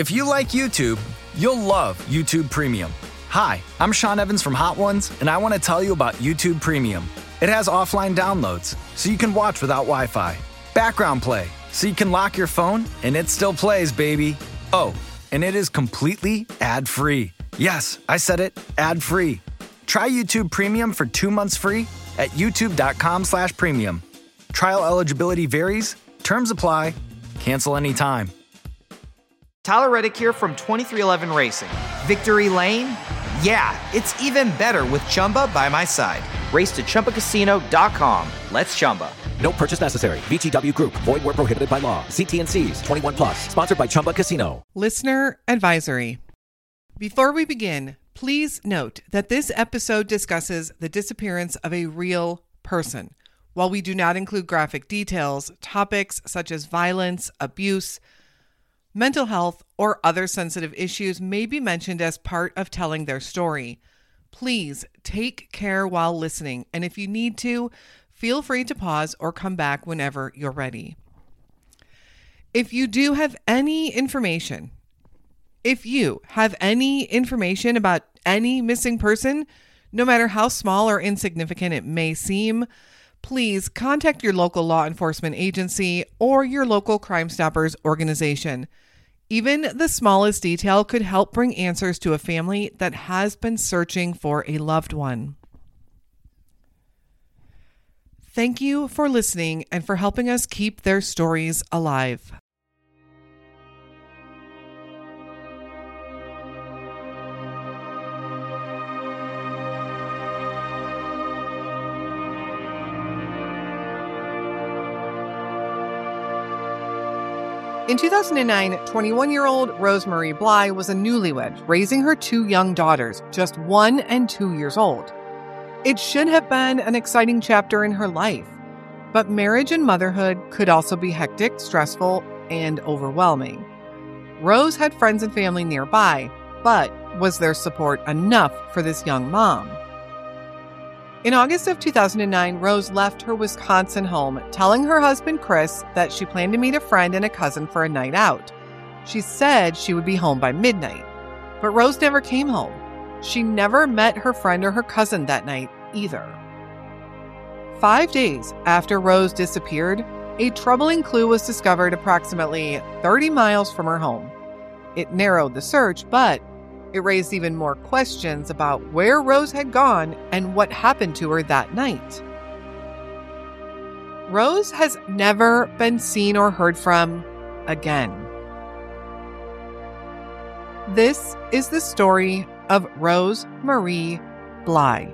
If you like YouTube, you'll love YouTube Premium. Hi, I'm Sean Evans from Hot Ones, and I want to tell you about YouTube Premium. It has offline downloads, so you can watch without Wi-Fi. Background play, so you can lock your phone, and it still plays, baby. Oh, and it is completely ad-free. Yes, I said it, ad-free. Try YouTube Premium for 2 months free at youtube.com/premium. Trial eligibility varies. Terms apply. Cancel anytime. Tyler Reddick here from 23XI Racing. Victory Lane? Yeah, it's even better with Chumba by my side. Race to ChumbaCasino.com. Let's Chumba. No purchase necessary. VGW Group. Void where prohibited by law. See T&Cs. 21 plus. Sponsored by Chumba Casino. Listener advisory. Before we begin, please note that this episode discusses the disappearance of a real person. While we do not include graphic details, topics such as violence, abuse, mental health, or other sensitive issues may be mentioned as part of telling their story. Please take care while listening, and if you need to, feel free to pause or come back whenever you're ready. If you have any information about any missing person, no matter how small or insignificant it may seem, please contact your local law enforcement agency or your local Crime Stoppers organization. Even the smallest detail could help bring answers to a family that has been searching for a loved one. Thank you for listening and for helping us keep their stories alive. In 2009, 21-year-old Rose Marie Bly was a newlywed, raising her 2 young daughters, just 1 and 2 years old. It should have been an exciting chapter in her life, but marriage and motherhood could also be hectic, stressful, and overwhelming. Rose had friends and family nearby, but was their support enough for this young mom? In August of 2009, Rose left her Wisconsin home, telling her husband Chris that she planned to meet a friend and a cousin for a night out. She said she would be home by midnight, but Rose never came home. She never met her friend or her cousin that night either. 5 days after Rose disappeared, a troubling clue was discovered approximately 30 miles from her home. It narrowed the search, but it raised even more questions about where Rose had gone and what happened to her that night. Rose has never been seen or heard from again. This is the story of Rose Marie Bly.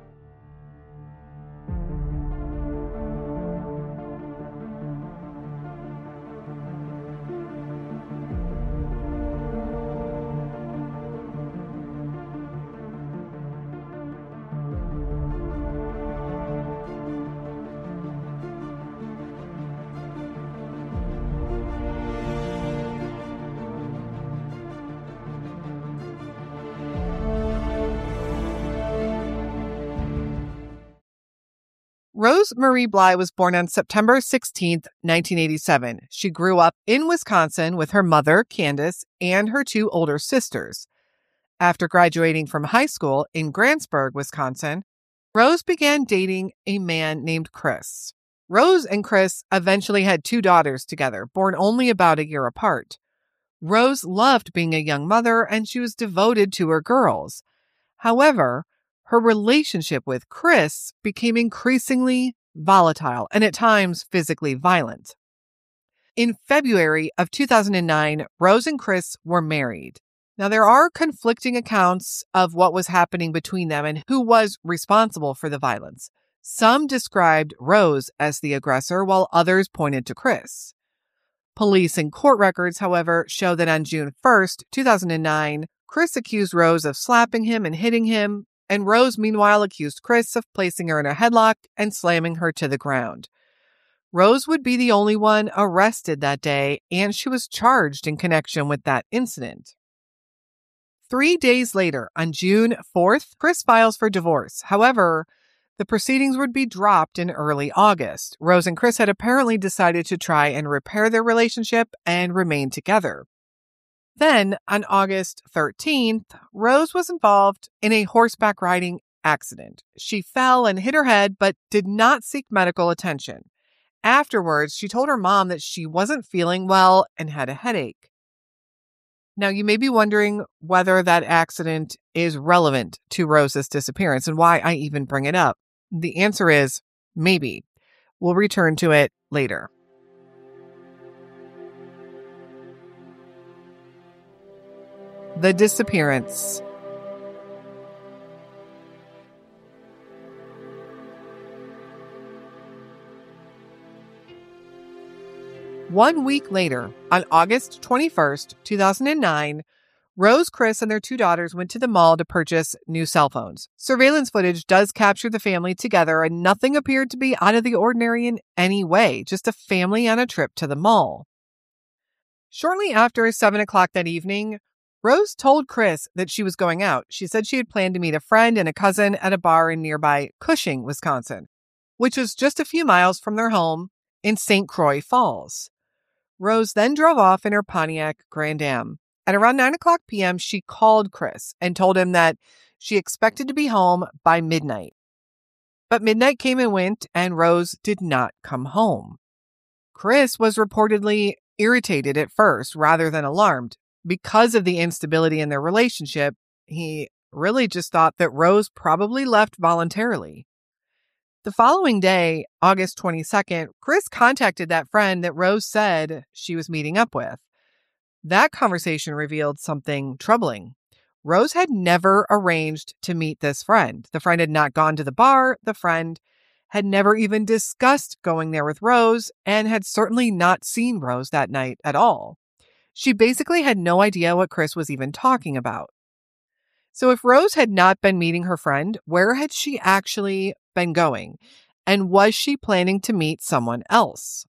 Rose Marie Bly was born on September 16, 1987. She grew up in Wisconsin with her mother, Candace, and her 2 older sisters. After graduating from high school in Grantsburg, Wisconsin, Rose began dating a man named Chris. Rose and Chris eventually had 2 daughters together, born only about a year apart. Rose loved being a young mother, and she was devoted to her girls. However, her relationship with Chris became increasingly volatile and at times physically violent. In February of 2009, Rose and Chris were married. Now, there are conflicting accounts of what was happening between them and who was responsible for the violence. Some described Rose as the aggressor, while others pointed to Chris. Police and court records, however, show that on June 1st, 2009, Chris accused Rose of slapping him and hitting him, and Rose, meanwhile, accused Chris of placing her in a headlock and slamming her to the ground. Rose would be the only one arrested that day, and she was charged in connection with that incident. 3 days later, on June 4th, Chris files for divorce. However, the proceedings would be dropped in early August. Rose and Chris had apparently decided to try and repair their relationship and remain together. Then, on August 13th, Rose was involved in a horseback riding accident. She fell and hit her head, but did not seek medical attention. Afterwards, she told her mom that she wasn't feeling well and had a headache. Now, you may be wondering whether that accident is relevant to Rose's disappearance and why I even bring it up. The answer is maybe. We'll return to it later. The disappearance. One week later, on August 21st, 2009, Rose, Chris, and their two daughters went to the mall to purchase new cell phones. Surveillance footage does capture the family together, and nothing appeared to be out of the ordinary in any way, just a family on a trip to the mall. Shortly after 7 o'clock that evening, Rose told Chris that she was going out. She said she had planned to meet a friend and a cousin at a bar in nearby Cushing, Wisconsin, which was just a few miles from their home in St. Croix Falls. Rose then drove off in her Pontiac Grand Am. At around 9 o'clock p.m., she called Chris and told him that she expected to be home by midnight. But midnight came and went, and Rose did not come home. Chris was reportedly irritated at first rather than alarmed. Because of the instability in their relationship, he really just thought that Rose probably left voluntarily. The following day, August 22nd, Chris contacted that friend that Rose said she was meeting up with. That conversation revealed something troubling. Rose had never arranged to meet this friend. The friend had not gone to the bar. The friend had never even discussed going there with Rose and had certainly not seen Rose that night at all. She basically had no idea what Chris was even talking about. So if Rose had not been meeting her friend, where had she actually been going? And was she planning to meet someone else?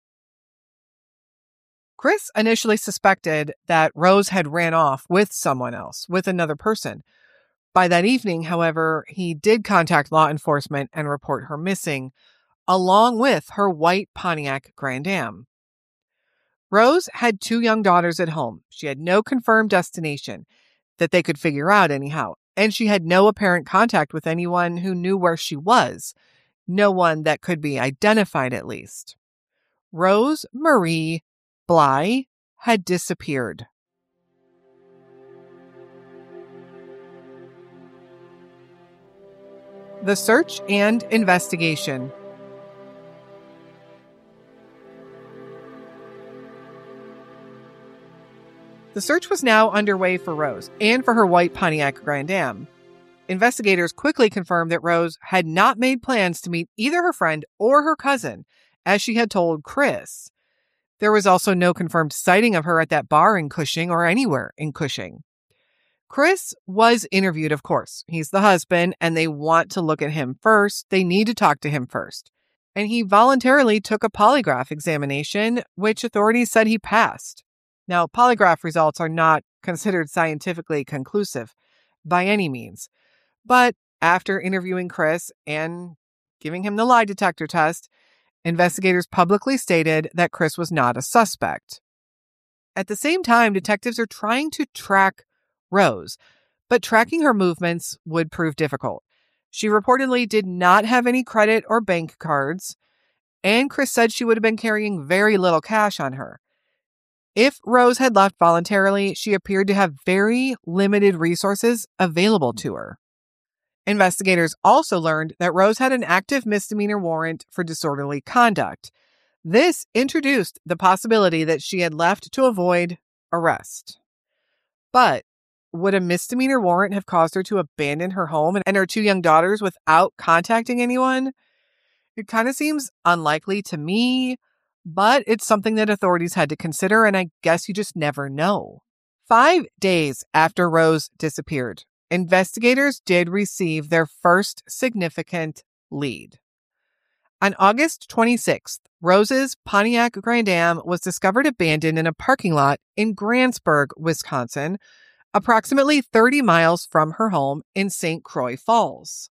Chris initially suspected that Rose had ran off with someone else, with another person. By that evening, however, he did contact law enforcement and report her missing, along with her white Pontiac Grand Am. Rose had two young daughters at home. She had no confirmed destination that they could figure out anyhow, and she had no apparent contact with anyone who knew where she was, no one that could be identified at least. Rose Marie Bly had disappeared. The search and investigation. The search was now underway for Rose and for her white Pontiac Grand Am. Investigators quickly confirmed that Rose had not made plans to meet either her friend or her cousin, as she had told Chris. There was also no confirmed sighting of her at that bar in Cushing or anywhere in Cushing. Chris was interviewed, of course. He's the husband, and they want to look at him first. They need to talk to him first. And he voluntarily took a polygraph examination, which authorities said he passed. Now, polygraph results are not considered scientifically conclusive by any means. But after interviewing Chris and giving him the lie detector test, investigators publicly stated that Chris was not a suspect. At the same time, detectives are trying to track Rose, but tracking her movements would prove difficult. She reportedly did not have any credit or bank cards, and Chris said she would have been carrying very little cash on her. If Rose had left voluntarily, she appeared to have very limited resources available to her. Investigators also learned that Rose had an active misdemeanor warrant for disorderly conduct. This introduced the possibility that she had left to avoid arrest. But would a misdemeanor warrant have caused her to abandon her home and her two young daughters without contacting anyone? It kind of seems unlikely to me, but it's something that authorities had to consider, and I guess you just never know. 5 days after Rose disappeared, investigators did receive their first significant lead. On August 26th, Rose's Pontiac Grand Am was discovered abandoned in a parking lot in Grantsburg, Wisconsin, approximately 30 miles from her home in St. Croix Falls.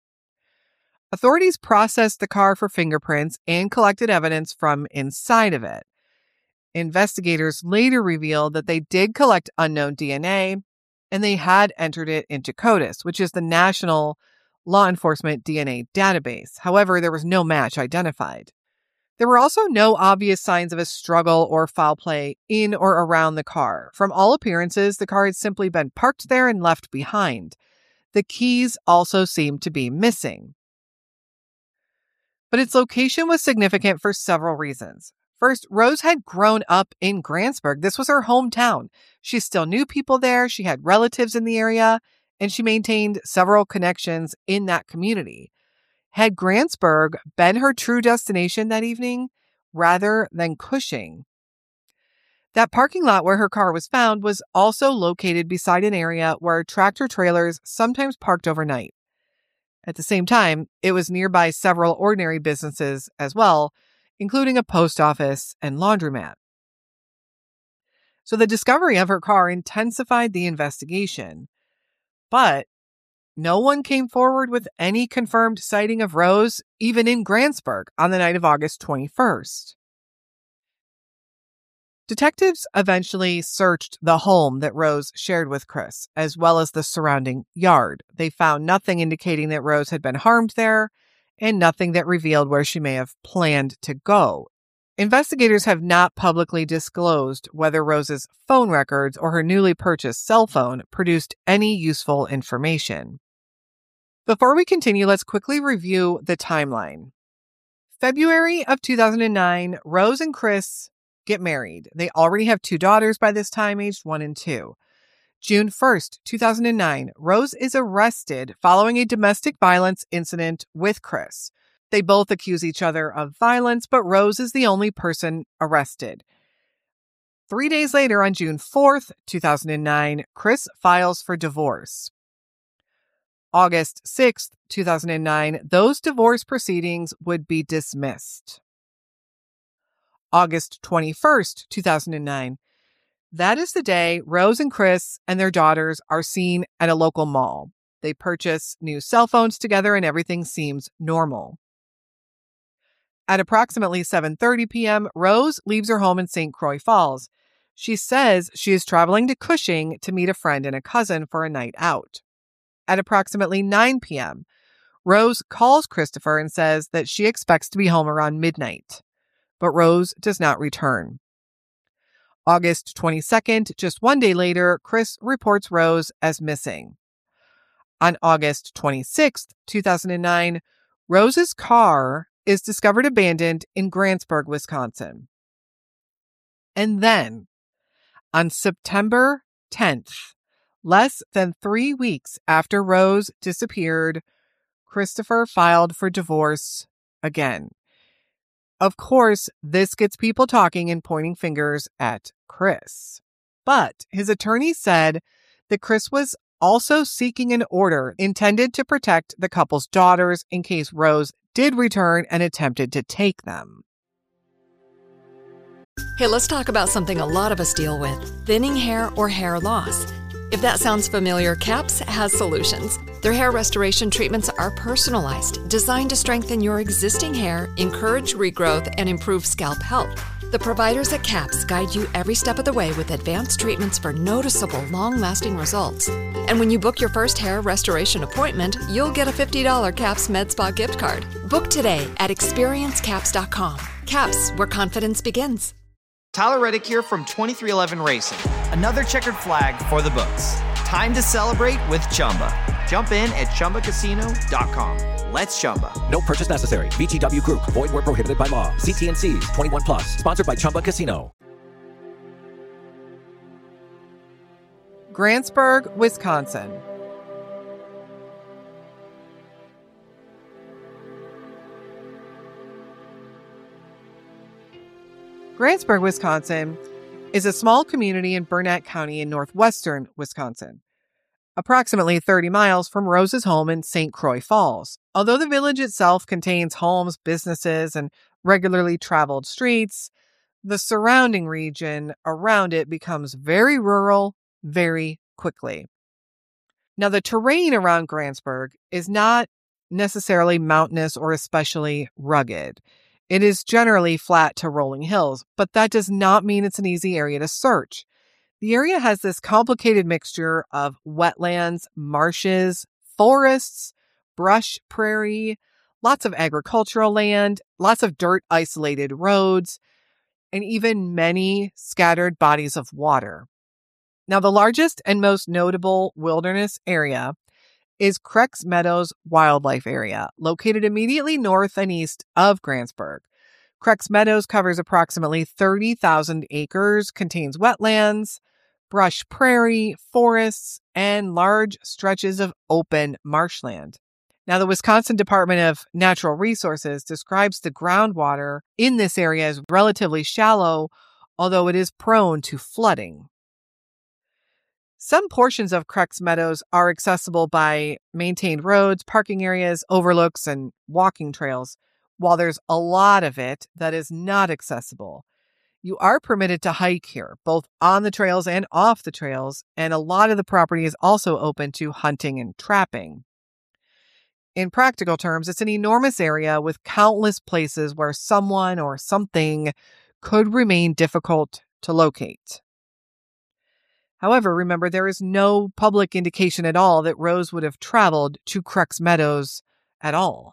Authorities processed the car for fingerprints and collected evidence from inside of it. Investigators later revealed that they did collect unknown DNA, and they had entered it into CODIS, which is the National Law Enforcement DNA Database. However, there was no match identified. There were also no obvious signs of a struggle or foul play in or around the car. From all appearances, the car had simply been parked there and left behind. The keys also seemed to be missing. But its location was significant for several reasons. First, Rose had grown up in Grantsburg. This was her hometown. She still knew people there, she had relatives in the area, and she maintained several connections in that community. Had Grantsburg been her true destination that evening rather than Cushing? That parking lot where her car was found was also located beside an area where tractor trailers sometimes parked overnight. At the same time, it was nearby several ordinary businesses as well, including a post office and laundromat. So the discovery of her car intensified the investigation, but no one came forward with any confirmed sighting of Rose, even in Grantsburg, on the night of August 21st. Detectives eventually searched the home that Rose shared with Chris, as well as the surrounding yard. They found nothing indicating that Rose had been harmed there, and nothing that revealed where she may have planned to go. Investigators have not publicly disclosed whether Rose's phone records or her newly purchased cell phone produced any useful information. Before we continue, let's quickly review the timeline. February of 2009, Rose and Chris get married. They already have 2 daughters by this time, aged 1 and 2. June 1st, 2009, Rose is arrested following a domestic violence incident with Chris. They both accuse each other of violence, but Rose is the only person arrested. 3 days later, on June 4th, 2009, Chris files for divorce. August 6th, 2009, those divorce proceedings would be dismissed. August 21st, 2009, that is the day Rose and Chris and their daughters are seen at a local mall. They purchase new cell phones together and everything seems normal. At approximately 7:30 p.m., Rose leaves her home in St. Croix Falls. She says she is traveling to Cushing to meet a friend and a cousin for a night out. At approximately 9 p.m., Rose calls Christopher and says that she expects to be home around midnight, but Rose does not return. August 22nd, just 1 day later, Chris reports Rose as missing. On August 26th, 2009, Rose's car is discovered abandoned in Grantsburg, Wisconsin. And then, on September 10th, less than 3 weeks after Rose disappeared, Christopher filed for divorce again. Of course, this gets people talking and pointing fingers at Chris. But his attorney said that Chris was also seeking an order intended to protect the couple's daughters in case Rose did return and attempted to take them. Hey, let's talk about something a lot of us deal with: thinning hair or hair loss. If that sounds familiar, CAPS has solutions. Their hair restoration treatments are personalized, designed to strengthen your existing hair, encourage regrowth, and improve scalp health. The providers at CAPS guide you every step of the way with advanced treatments for noticeable, long-lasting results. And when you book your first hair restoration appointment, you'll get a $50 CAPS Med Spa gift card. Book today at experiencecaps.com. CAPS, where confidence begins. Tyler Reddick here from 2311 Racing. Another checkered flag for the books. Time to celebrate with Chumba. Jump in at ChumbaCasino.com. Let's Chumba. No purchase necessary. VGW Group. Void where prohibited by law. See T&Cs. 21 plus. Sponsored by Chumba Casino. Grantsburg, Wisconsin. Grantsburg, Wisconsin is a small community in Burnett County in northwestern Wisconsin, approximately 30 miles from Rose's home in St. Croix Falls. Although the village itself contains homes, businesses, and regularly traveled streets, the surrounding region around it becomes very rural very quickly. Now, the terrain around Grantsburg is not necessarily mountainous or especially rugged. It is generally flat to rolling hills, but that does not mean it's an easy area to search. The area has this complicated mixture of wetlands, marshes, forests, brush prairie, lots of agricultural land, lots of dirt isolated roads, and even many scattered bodies of water. Now, the largest and most notable wilderness area is Creeks Meadows Wildlife Area, located immediately north and east of Grantsburg. Creeks Meadows covers approximately 30,000 acres, contains wetlands, brush prairie, forests, and large stretches of open marshland. Now, the Wisconsin Department of Natural Resources describes the groundwater in this area as relatively shallow, although it is prone to flooding. Some portions of Creeks Meadows are accessible by maintained roads, parking areas, overlooks, and walking trails, while there's a lot of it that is not accessible. You are permitted to hike here, both on the trails and off the trails, and a lot of the property is also open to hunting and trapping. In practical terms, it's an enormous area with countless places where someone or something could remain difficult to locate. However, remember, there is no public indication at all that Rose would have traveled to Creeks Meadows at all.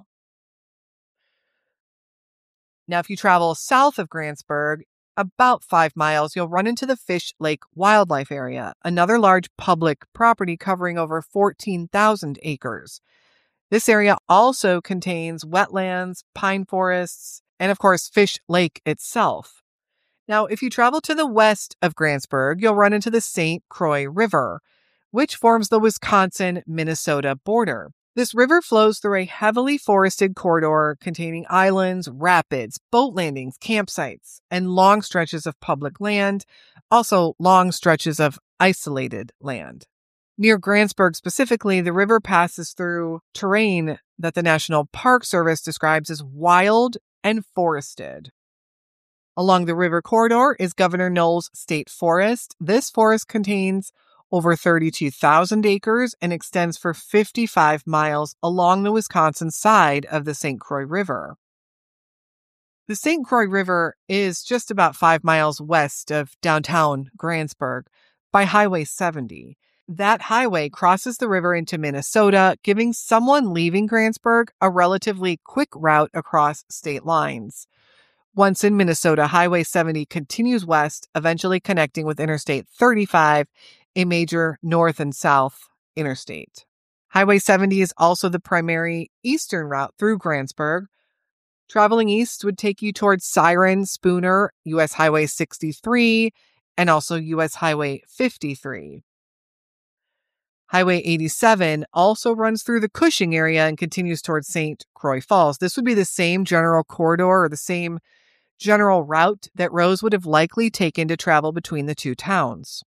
Now, if you travel south of Grantsburg, about 5 miles, you'll run into the Fish Lake Wildlife Area, another large public property covering over 14,000 acres. This area also contains wetlands, pine forests, and of course, Fish Lake itself. Now, if you travel to the west of Grantsburg, you'll run into the St. Croix River, which forms the Wisconsin-Minnesota border. This river flows through a heavily forested corridor containing islands, rapids, boat landings, campsites, and long stretches of public land, also long stretches of isolated land. Near Grantsburg specifically, the river passes through terrain that the National Park Service describes as wild and forested. Along the river corridor is Governor Knowles State Forest. This forest contains over 32,000 acres and extends for 55 miles along the Wisconsin side of the St. Croix River. The St. Croix River is just about 5 miles west of downtown Grantsburg by Highway 70. That highway crosses the river into Minnesota, giving someone leaving Grantsburg a relatively quick route across state lines. Once in Minnesota, Highway 70 continues west, eventually connecting with Interstate 35, a major north and south interstate. Highway 70 is also the primary eastern route through Grantsburg. Traveling east would take you towards Siren, Spooner, U.S. Highway 63, and also U.S. Highway 53. Highway 87 also runs through the Cushing area and continues towards St. Croix Falls. This would be the same general corridor or the same general route that Rose would have likely taken to travel between the two towns.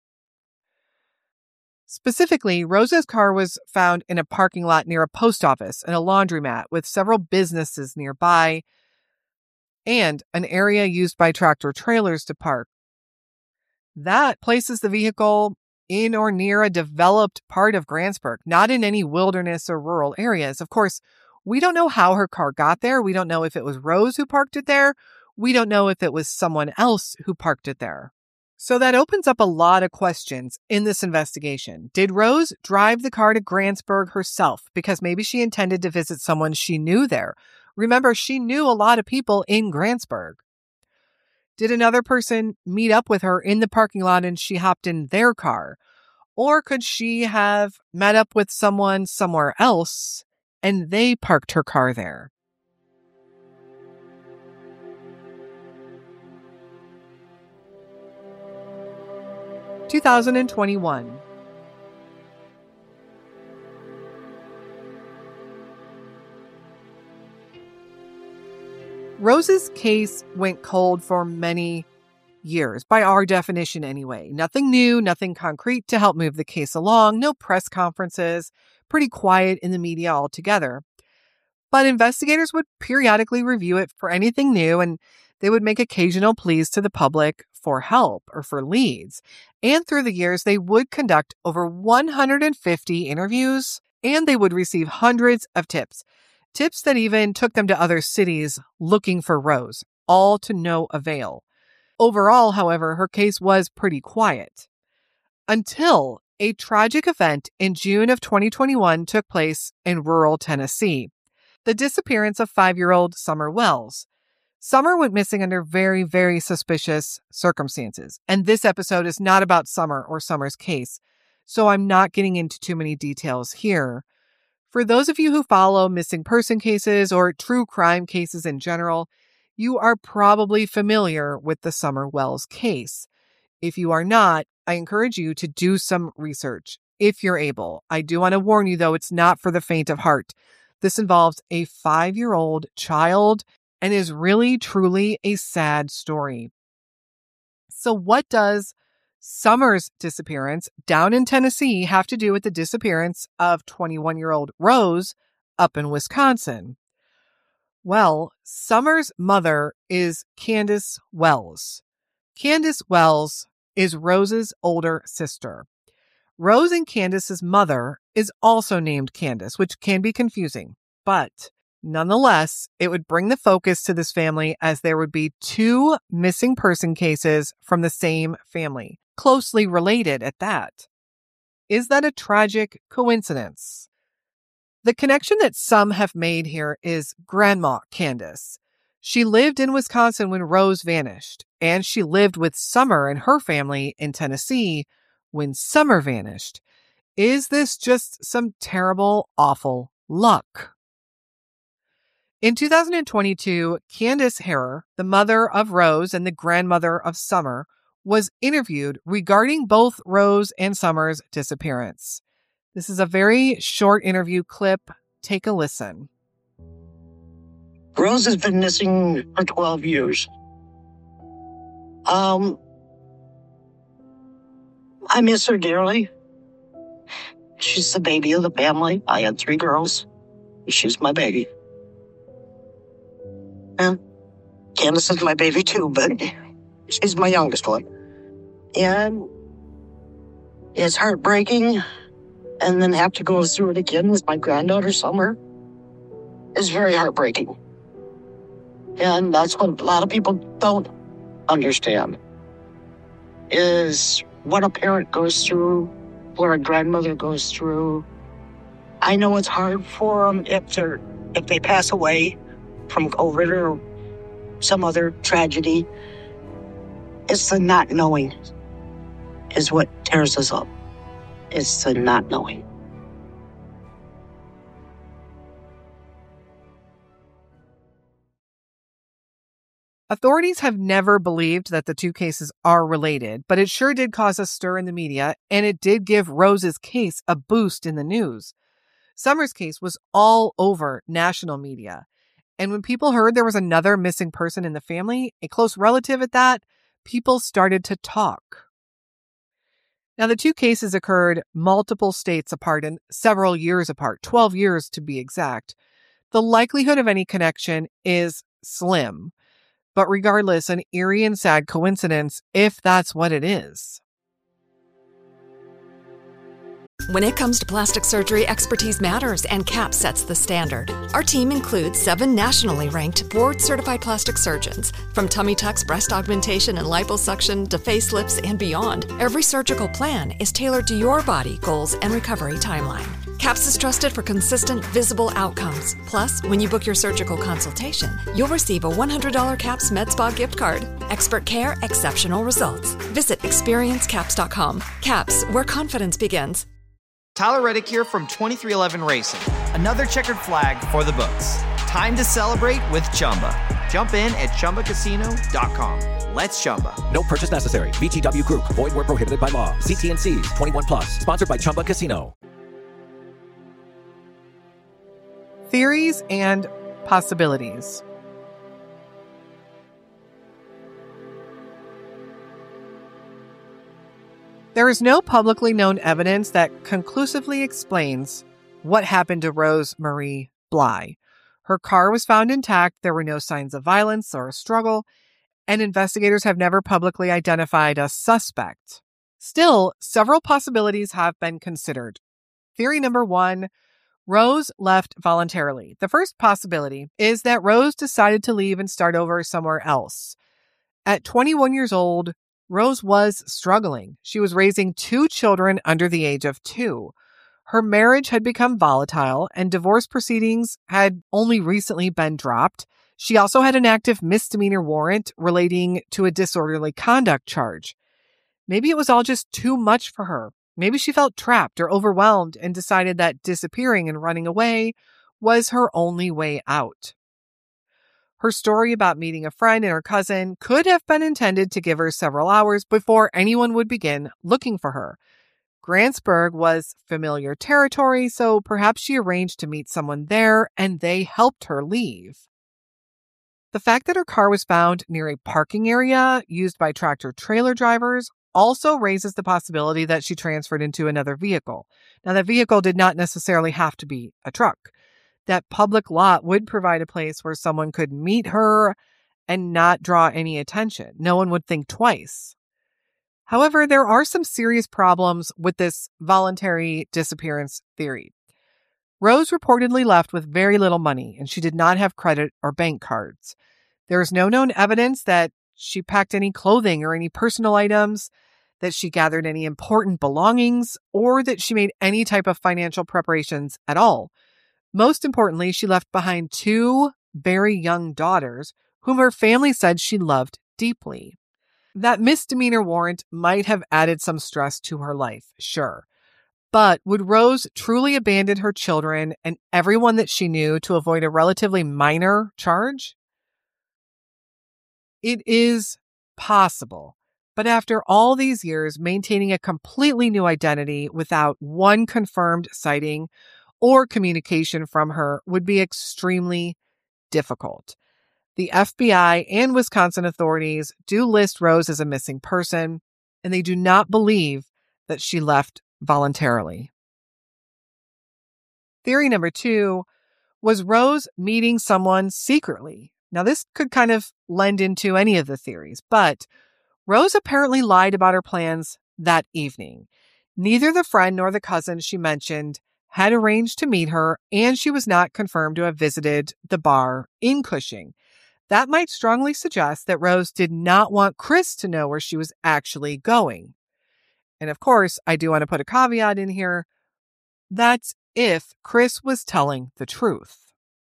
Specifically, Rose's car was found in a parking lot near a post office and a laundromat with several businesses nearby and an area used by tractor trailers to park. That places the vehicle in or near a developed part of Grantsburg, not in any wilderness or rural areas. Of course, we don't know how her car got there. We don't know if it was Rose who parked it there. We don't know if it was someone else who parked it there. So that opens up a lot of questions in this investigation. Did Rose drive the car to Grantsburg herself because maybe she intended to visit someone she knew there? Remember, she knew a lot of people in Grantsburg. Did another person meet up with her in the parking lot and she hopped in their car? Or could she have met up with someone somewhere else and they parked her car there? – 2021. Rose's case went cold for many years, by our definition anyway. Nothing new, nothing concrete to help move the case along, no press conferences, pretty quiet in the media altogether. But investigators would periodically review it for anything new, and they would make occasional pleas to the public for help or for leads. And through the years, they would conduct over 150 interviews, and they would receive hundreds of tips. Tips that even took them to other cities looking for Rose, all to no avail. Overall, however, her case was pretty quiet. Until a tragic event in June of 2021 took place in rural Tennessee. The disappearance of 5-year-old Summer Wells. Summer went missing under very, very suspicious circumstances. And this episode is not about Summer or Summer's case, so I'm not getting into too many details here. For those of you who follow missing person cases or true crime cases in general, you are probably familiar with the Summer Wells case. If you are not, I encourage you to do some research if you're able. I do want to warn you, though, it's not for the faint of heart. This involves a 5-year-old child and is really, truly a sad story. So what does Summer's disappearance down in Tennessee have to do with the disappearance of 21-year-old Rose up in Wisconsin? Well, Summer's mother is Candace Wells. Candace Wells is Rose's older sister. Rose and Candace's mother is also named Candace, which can be confusing, but nonetheless, it would bring the focus to this family as there would be 2 missing person cases from the same family, closely related at that. Is that a tragic coincidence? The connection that some have made here is Grandma Candace. She lived in Wisconsin when Rose vanished, and she lived with Summer and her family in Tennessee when Summer vanished. Is this just some terrible, awful luck? In 2022, Candace Harrer, the mother of Rose and the grandmother of Summer, was interviewed regarding both Rose and Summer's disappearance. This is a very short interview clip. Take a listen. Rose has been missing for 12 years. I miss her dearly. She's the baby of the family. I had 3 girls. She's my baby. And Candace is my baby too, but she's my youngest one. And it's heartbreaking. And then have to go through it again with my granddaughter, Summer. It's very heartbreaking. And that's what a lot of people don't understand, is what a parent goes through, what a grandmother goes through. I know it's hard for them if they pass away from COVID or some other tragedy. It's the not knowing is what tears us up. It's the not knowing. Authorities have never believed that the 2 cases are related, but it sure did cause a stir in the media, and it did give Rose's case a boost in the news. Summer's case was all over national media, and when people heard there was another missing person in the family, a close relative at that, people started to talk. Now, the 2 cases occurred multiple states apart and several years apart, 12 years to be exact. The likelihood of any connection is slim. But regardless, an eerie and sad coincidence if that's what it is. When it comes to plastic surgery, expertise matters, and CAPS sets the standard. Our team includes 7 nationally ranked, board-certified plastic surgeons. From tummy tucks, breast augmentation, and liposuction to facelifts and beyond, every surgical plan is tailored to your body, goals, and recovery timeline. CAPS is trusted for consistent, visible outcomes. Plus, when you book your surgical consultation, you'll receive a $100 CAPS MedSpa gift card. Expert care, exceptional results. Visit experiencecaps.com. CAPS, where confidence begins. Tyler Reddick here from 2311 Racing. Another checkered flag for the books. Time to celebrate with Chumba. Jump in at ChumbaCasino.com. Let's Chumba. No purchase necessary. VGW Group. Void where prohibited by law. See T&Cs. 21 plus. Sponsored by Chumba Casino. Theories and possibilities. There is no publicly known evidence that conclusively explains what happened to Rose Marie Bly. Her car was found intact, there were no signs of violence or a struggle, and investigators have never publicly identified a suspect. Still, several possibilities have been considered. Theory number 1, Rose left voluntarily. The first possibility is that Rose decided to leave and start over somewhere else. At 21 years old, Rose was struggling. She was raising 2 children under the age of 2. Her marriage had become volatile and divorce proceedings had only recently been dropped. She also had an active misdemeanor warrant relating to a disorderly conduct charge. Maybe it was all just too much for her. Maybe she felt trapped or overwhelmed and decided that disappearing and running away was her only way out. Her story about meeting a friend and her cousin could have been intended to give her several hours before anyone would begin looking for her. Grantsburg was familiar territory, so perhaps she arranged to meet someone there and they helped her leave. The fact that her car was found near a parking area used by tractor-trailer drivers also raises the possibility that she transferred into another vehicle. Now, that vehicle did not necessarily have to be a truck. That public lot would provide a place where someone could meet her and not draw any attention. No one would think twice. However, there are some serious problems with this voluntary disappearance theory. Rose reportedly left with very little money, and she did not have credit or bank cards. There is no known evidence that she packed any clothing or any personal items, that she gathered any important belongings, or that she made any type of financial preparations at all. Most importantly, she left behind 2 very young daughters whom her family said she loved deeply. That misdemeanor warrant might have added some stress to her life, sure. But would Rose truly abandon her children and everyone that she knew to avoid a relatively minor charge? It is possible. But after all these years, maintaining a completely new identity without one confirmed sighting or communication from her would be extremely difficult. The FBI and Wisconsin authorities do list Rose as a missing person, and they do not believe that she left voluntarily. Theory number 2 was Rose meeting someone secretly. Now, this could kind of lend into any of the theories, but Rose apparently lied about her plans that evening. Neither the friend nor the cousin she mentioned had arranged to meet her, and she was not confirmed to have visited the bar in Cushing. That might strongly suggest that Rose did not want Chris to know where she was actually going. And of course, I do want to put a caveat in here. That's if Chris was telling the truth.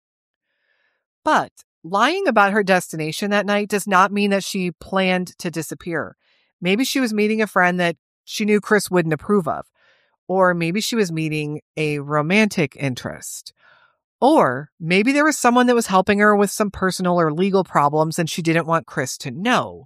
But lying about her destination that night does not mean that she planned to disappear. Maybe she was meeting a friend that she knew Chris wouldn't approve of. Or maybe she was meeting a romantic interest. Or maybe there was someone that was helping her with some personal or legal problems and she didn't want Chris to know.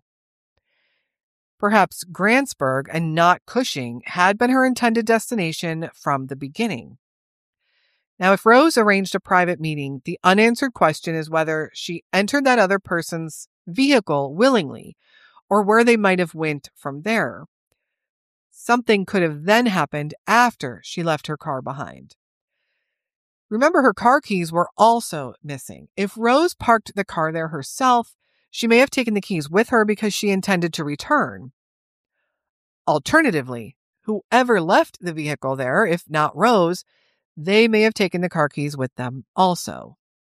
Perhaps Grantsburg and not Cushing had been her intended destination from the beginning. Now, if Rose arranged a private meeting, the unanswered question is whether she entered that other person's vehicle willingly or where they might have went from there. Something could have then happened after she left her car behind. Remember, her car keys were also missing. If Rose parked the car there herself, she may have taken the keys with her because she intended to return. Alternatively, whoever left the vehicle there, if not Rose, they may have taken the car keys with them also.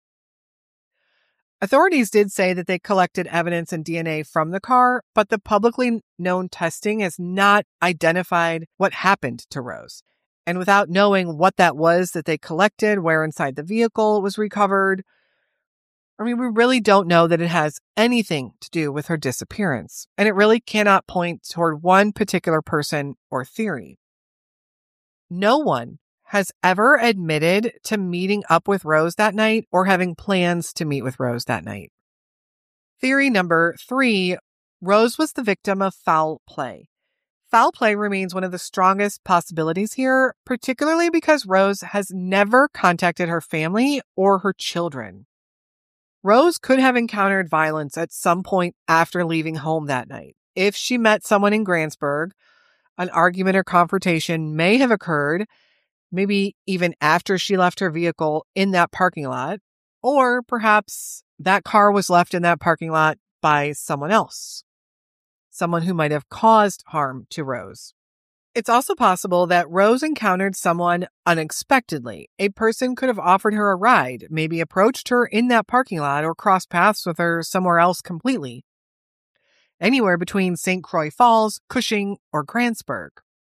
Authorities did say that they collected evidence and DNA from the car, but the publicly known testing has not identified what happened to Rose. And without knowing what that was that they collected, where inside the vehicle it was recovered, we really don't know that it has anything to do with her disappearance. And it really cannot point toward one particular person or theory. No one has ever admitted to meeting up with Rose that night or having plans to meet with Rose that night. Theory number 3, Rose was the victim of foul play. Foul play remains one of the strongest possibilities here, particularly because Rose has never contacted her family or her children. Rose could have encountered violence at some point after leaving home that night. If she met someone in Grantsburg, an argument or confrontation may have occurred, maybe even after she left her vehicle in that parking lot, or perhaps that car was left in that parking lot by someone else, someone who might have caused harm to Rose. It's also possible that Rose encountered someone unexpectedly. A person could have offered her a ride, maybe approached her in that parking lot, or crossed paths with her somewhere else completely. Anywhere between St. Croix Falls, Cushing, or Grantsburg.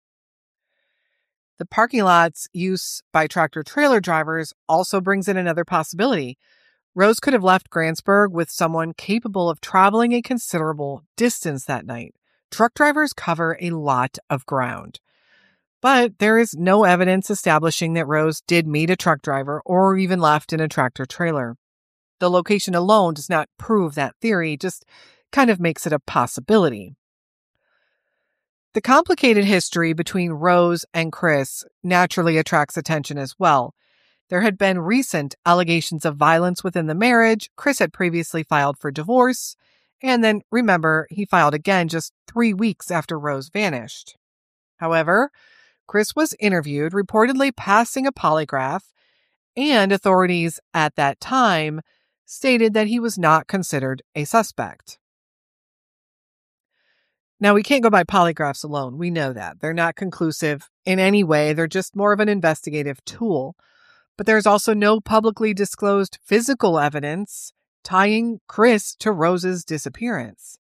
The parking lot's use by tractor-trailer drivers also brings in another possibility. Rose could have left Grantsburg with someone capable of traveling a considerable distance that night. Truck drivers cover a lot of ground. But there is no evidence establishing that Rose did meet a truck driver or even left in a tractor-trailer. The location alone does not prove that theory, just kind of makes it a possibility. The complicated history between Rose and Chris naturally attracts attention as well. There had been recent allegations of violence within the marriage. Chris had previously filed for divorce. And then, remember, he filed again just 3 weeks after Rose vanished. However, Chris was interviewed, reportedly passing a polygraph, and authorities at that time stated that he was not considered a suspect. Now, we can't go by polygraphs alone. We know that. They're not conclusive in any way. They're just more of an investigative tool. But there's also no publicly disclosed physical evidence tying Chris to Rose's disappearance.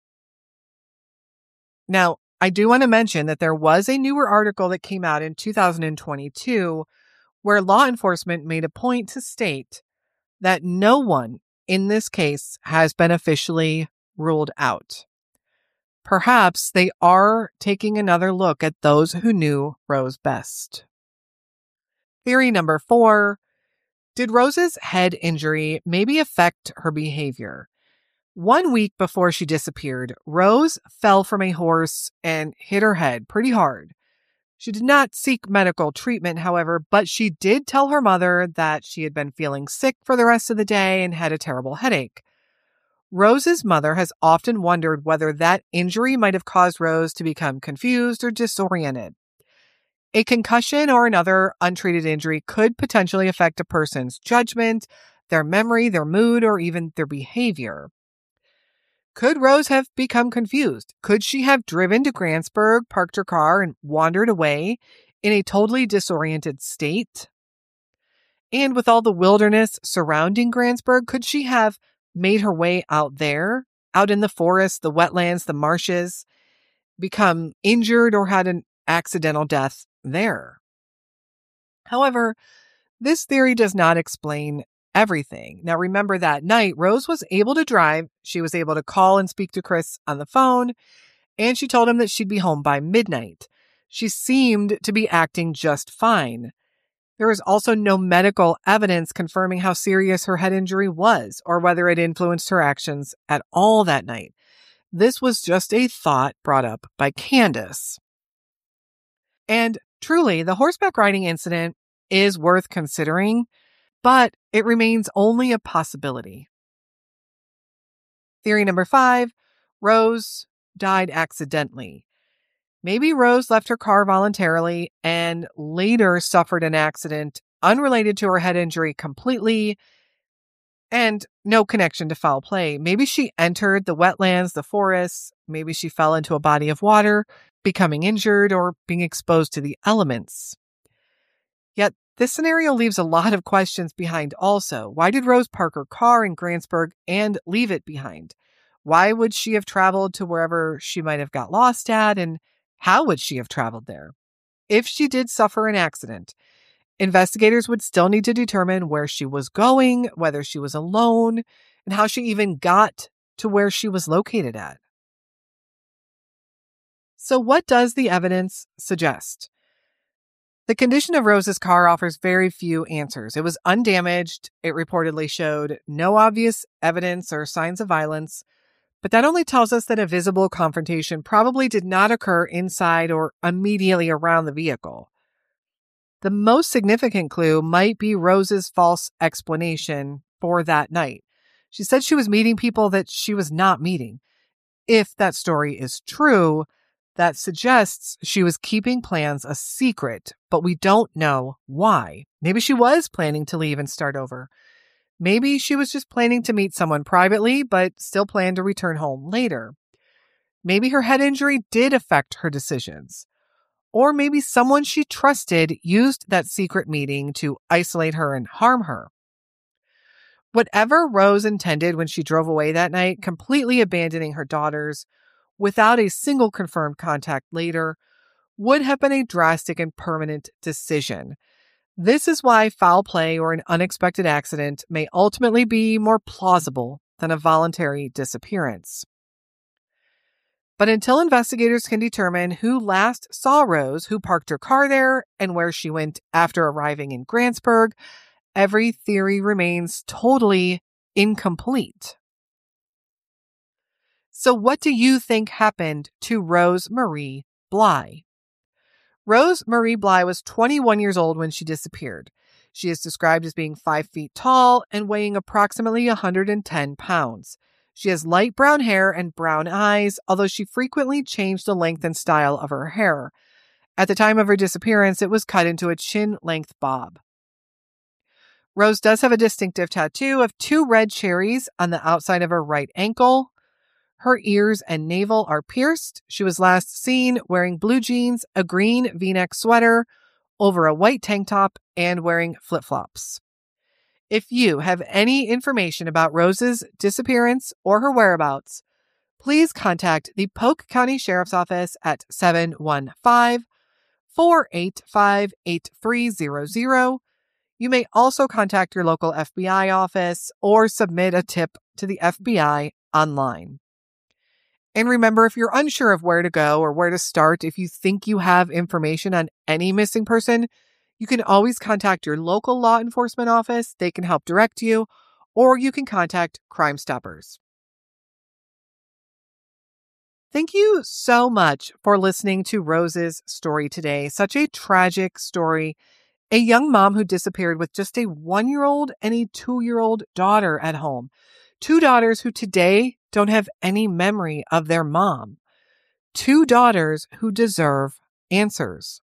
Now, I do want to mention that there was a newer article that came out in 2022 where law enforcement made a point to state that no one in this case has been officially ruled out. Perhaps they are taking another look at those who knew Rose best. Theory number 4. Did Rose's head injury maybe affect her behavior? 1 week before she disappeared, Rose fell from a horse and hit her head pretty hard. She did not seek medical treatment, however, but she did tell her mother that she had been feeling sick for the rest of the day and had a terrible headache. Rose's mother has often wondered whether that injury might have caused Rose to become confused or disoriented. A concussion or another untreated injury could potentially affect a person's judgment, their memory, their mood, or even their behavior. Could Rose have become confused? Could she have driven to Grantsburg, parked her car, and wandered away in a totally disoriented state? And with all the wilderness surrounding Grantsburg, could she have made her way out there, out in the forest, the wetlands, the marshes, become injured or had an accidental death there? However, this theory does not explain everything. Now, remember that night, Rose was able to drive. She was able to call and speak to Chris on the phone, and she told him that she'd be home by midnight. She seemed to be acting just fine. There is also no medical evidence confirming how serious her head injury was or whether it influenced her actions at all that night. This was just a thought brought up by Candace. And truly, the horseback riding incident is worth considering, but it remains only a possibility. Theory number 5, Rose died accidentally. Maybe Rose left her car voluntarily and later suffered an accident unrelated to her head injury completely and no connection to foul play. Maybe she entered the wetlands, the forests. Maybe she fell into a body of water, becoming injured or being exposed to the elements. Yet this scenario leaves a lot of questions behind also. Why did Rose park her car in Grantsburg and leave it behind? Why would she have traveled to wherever she might have got lost at, and how would she have traveled there? If she did suffer an accident, investigators would still need to determine where she was going, whether she was alone, and how she even got to where she was located at. So what does the evidence suggest? The condition of Rose's car offers very few answers. It was undamaged. It reportedly showed no obvious evidence or signs of violence. But that only tells us that a visible confrontation probably did not occur inside or immediately around the vehicle. The most significant clue might be Rose's false explanation for that night. She said she was meeting people that she was not meeting. If that story is true, that suggests she was keeping plans a secret, but we don't know why. Maybe she was planning to leave and start over. Maybe she was just planning to meet someone privately, but still planned to return home later. Maybe her head injury did affect her decisions. or maybe someone she trusted used that secret meeting to isolate her and harm her. Whatever Rose intended when she drove away that night, completely abandoning her daughters without a single confirmed contact later, would have been a drastic and permanent decision. This is why foul play or an unexpected accident may ultimately be more plausible than a voluntary disappearance. But until investigators can determine who last saw Rose, who parked her car there, and where she went after arriving in Grantsburg, every theory remains totally incomplete. So what do you think happened to Rose Marie Bly? Rose Marie Bly was 21 years old when she disappeared. She is described as being 5 feet tall and weighing approximately 110 pounds. She has light brown hair and brown eyes, although she frequently changed the length and style of her hair. At the time of her disappearance, it was cut into a chin-length bob. Rose does have a distinctive tattoo of 2 red cherries on the outside of her right ankle. Her ears and navel are pierced. She was last seen wearing blue jeans, a green V-neck sweater over a white tank top, and wearing flip-flops. If you have any information about Rose's disappearance or her whereabouts, please contact the Polk County Sheriff's Office at 715-485-8300. You may also contact your local FBI office or submit a tip to the FBI online. And remember, if you're unsure of where to go or where to start, if you think you have information on any missing person, you can always contact your local law enforcement office. They can help direct you, or you can contact Crime Stoppers. Thank you so much for listening to Rose's story today. Such a tragic story. A young mom who disappeared with just a 1-year-old and a 2-year-old daughter at home. 2 daughters who today don't have any memory of their mom. 2 daughters who deserve answers.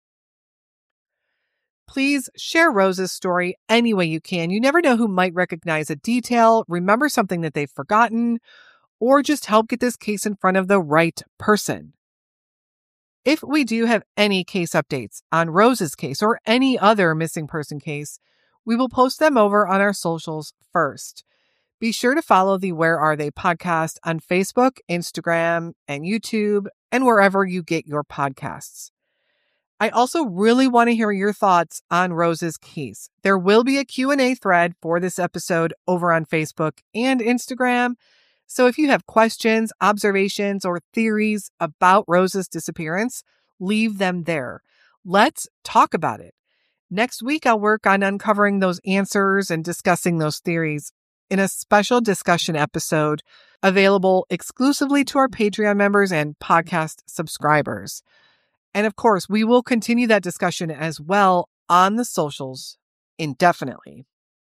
Please share Rose's story any way you can. You never know who might recognize a detail, remember something that they've forgotten, or just help get this case in front of the right person. If we do have any case updates on Rose's case or any other missing person case, we will post them over on our socials first. Be sure to follow the Where Are They podcast on Facebook, Instagram, and YouTube, and wherever you get your podcasts. I also really want to hear your thoughts on Rose's case. There will be a Q&A thread for this episode over on Facebook and Instagram. So if you have questions, observations, or theories about Rose's disappearance, leave them there. Let's talk about it. Next week, I'll work on uncovering those answers and discussing those theories in a special discussion episode available exclusively to our Patreon members and podcast subscribers. And of course, we will continue that discussion as well on the socials indefinitely.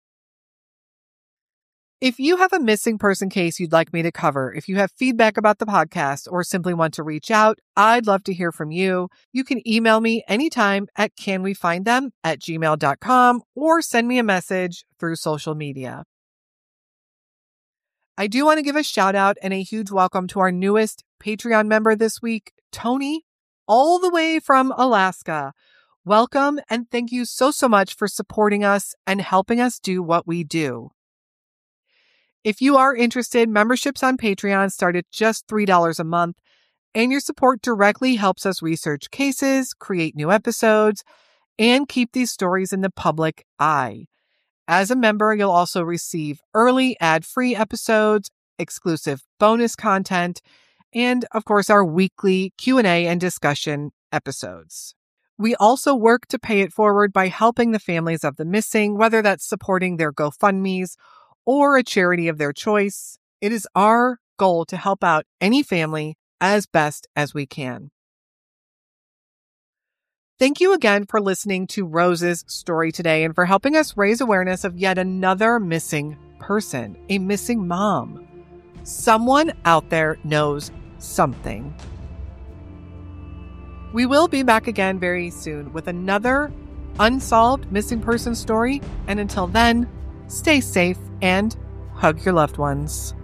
If you have a missing person case you'd like me to cover, if you have feedback about the podcast or simply want to reach out, I'd love to hear from you. You can email me anytime at canwefindthem@gmail.com or send me a message through social media. I do want to give a shout out and a huge welcome to our newest Patreon member this week, Tony, all the way from Alaska. Welcome and thank you so much for supporting us and helping us do what we do. If you are interested, memberships on Patreon start at just $3 a month, and your support directly helps us research cases, create new episodes, and keep these stories in the public eye. As a member, you'll also receive early ad-free episodes, exclusive bonus content, and of course, our weekly Q&A and discussion episodes. We also work to pay it forward by helping the families of the missing, whether that's supporting their GoFundMes or a charity of their choice. It is our goal to help out any family as best as we can. Thank you again for listening to Rose's story today and for helping us raise awareness of yet another missing person, a missing mom. Someone out there knows something. We will be back again very soon with another unsolved missing person story. And until then, stay safe and hug your loved ones.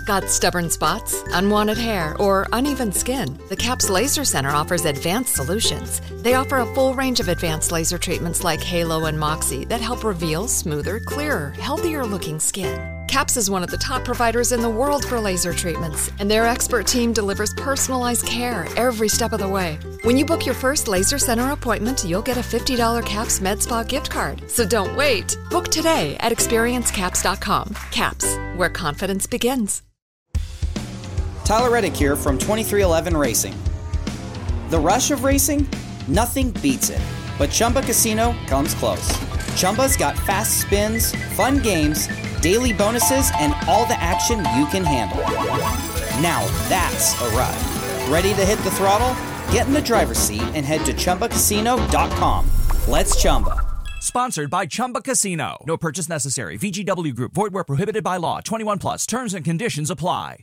Got stubborn spots, unwanted hair, or uneven skin? The CAPS Laser Center offers advanced solutions. They offer a full range of advanced laser treatments like Halo and Moxie that help reveal smoother, clearer, healthier-looking skin. CAPS is one of the top providers in the world for laser treatments, and their expert team delivers personalized care every step of the way. When you book your first Laser Center appointment, you'll get a $50 CAPS Med Spa gift card. So don't wait. Book today at experiencecaps.com. CAPS, where confidence begins. Tyler Reddick here from 2311 Racing. The rush of racing? Nothing beats it. But Chumba Casino comes close. Chumba's got fast spins, fun games, daily bonuses, and all the action you can handle. Now that's a ride. Ready to hit the throttle? Get in the driver's seat and head to ChumbaCasino.com. Let's Chumba. Sponsored by Chumba Casino. No purchase necessary. VGW Group. Void where prohibited by law. 21 plus. Terms and conditions apply.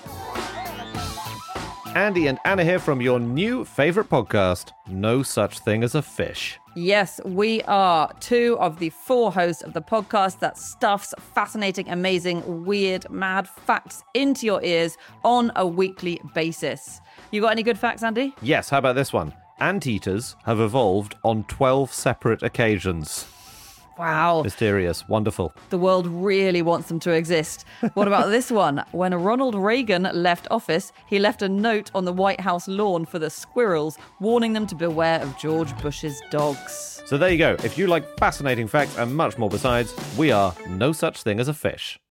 Andy and Anna here from your new favourite podcast, No Such Thing as a Fish. Yes, we are two of the four hosts of the podcast that stuffs fascinating, amazing, weird, mad facts into your ears on a weekly basis. You got any good facts, Andy? Yes, how about this one? Anteaters have evolved on 12 separate occasions. Wow. Mysterious. Wonderful. The world really wants them to exist. What about this one? When Ronald Reagan left office, he left a note on the White House lawn for the squirrels, warning them to beware of George Bush's dogs. So there you go. If you like fascinating facts and much more besides, we are No Such Thing as a Fish.